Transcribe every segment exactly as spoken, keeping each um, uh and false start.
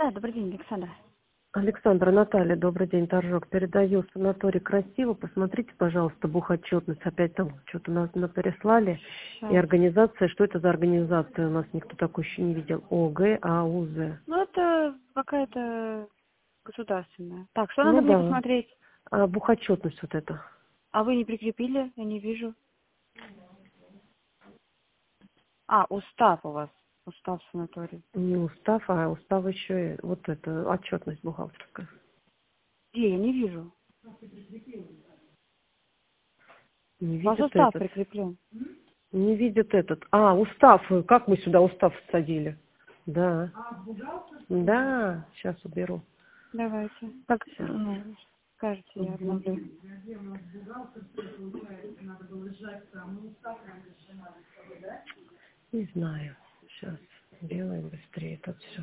Да, добрый день, Александра. Александра, Наталья, добрый день, Торжок. Передаю санаторий красиво. Посмотрите, пожалуйста, бухотчетность. Опять там что-то нас на переслали. Сейчас. И организация, что это за организация? У нас никто такой еще не видел. ОГАУЗ. Ну, это какая-то государственная. Так, что надо Ну мне да. посмотреть? А бухотчетность вот это. А вы не прикрепили? Я не вижу. А, устав у вас. Устав санатория. Не устав, а устав еще и вот это, отчетность бухгалтерская. Где? Я не вижу. Не У вас видят устав этот. прикреплен. Не видят этот. А, устав. Как мы сюда устав всадили? Да. Да, сейчас уберу. Давайте. Как, Сейчас. ну, скажете, я обновлю. Не знаю. Сейчас делаем быстрее это все.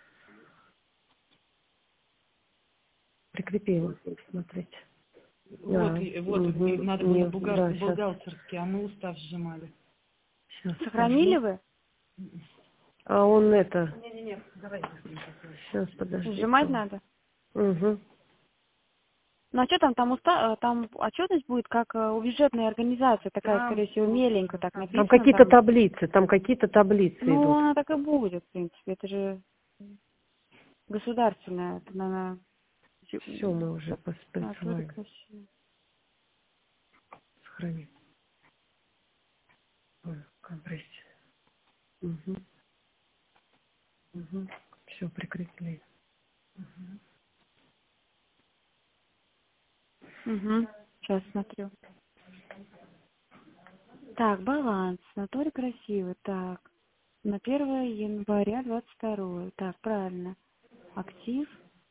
Прикрепила, смотрите. Вот, Да. и- вот, Угу. и надо было Не, на бухгал- да, сейчас. бухгалтерский, а мы устав сжимали. Сейчас Сохранили скажу. вы? А он это... Не-не-не, давайте. Сейчас, подожди. Сжимать надо? Угу. Ну а что там, там уста, там отчетность будет как э, у бюджетной организации, такая, Там, скорее всего, меленькая, так написано. Там какие-то Там. таблицы, там какие-то таблицы Ну, идут. она так и будет, в принципе. Это же государственная. Это, наверное, Все, мы уже санаторий посылаем. красивый. Сохрани. Ой, компрессия. Угу. Угу. Все, прикрепили. Угу. Сейчас смотрю. Так, баланс. Санаторий красивый. Так. На первое января двадцать второе. Так, правильно. Актив.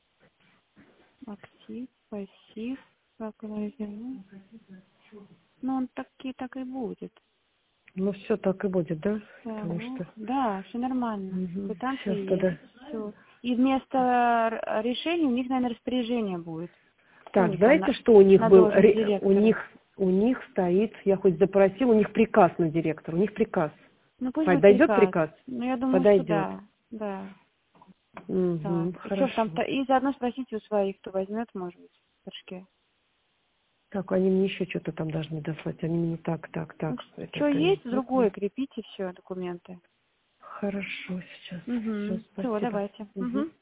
Актив. Пассив. Как говорить? Ну, ну, он таки так и будет. Ну, все так и будет, да? Так, Потому ну, что... да, все нормально. Угу. Квитанция Сейчас есть. тогда... Все. И вместо р- решения у них, наверное, распоряжение будет. Что у Так, них там знаете, на, что у них на был? должность Ре- У директора? них, у них стоит, я хоть запросил, у них приказ на директора, у них приказ. Ну пусть будет Подойдет приказ. приказ? Ну я думаю, что Подойдет. да. Да. Угу, Так. И что ж там? хорошо. И заодно спросите у своих, кто возьмет, может быть, в Торжке. Так, они мне еще что-то там должны дослать. Они мне так, так, Ну, так. Это, что это, есть, вот, другое, крепите все документы. хорошо сейчас. Все, Угу. Все, спасибо. давайте. Угу. Угу.